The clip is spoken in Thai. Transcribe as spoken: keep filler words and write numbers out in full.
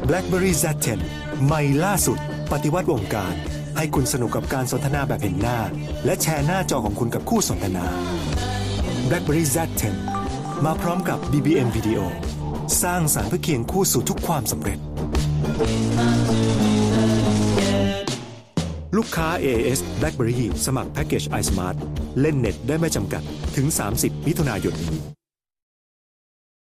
BlackBerry แซด เท็น ใหม่ล่าสุดปฏิวัติวงการให้คุณสนุกกับการสนทนาแบบเห็นหน้าและแชร์หน้าจอของคุณกับคู่สนทนา BlackBerry แซด เท็น มาพร้อมกับ บี บี เอ็ม Video สร้างสรรค์เพื่อเคียงคู่สู่ทุกความสำเร็จลูกค้า เอ เอ เอส BlackBerry สมัครแพ็กเกจ iSmart เล่นเน็ตได้ไม่จำกัดถึงสามสิบมิถุนายนนี้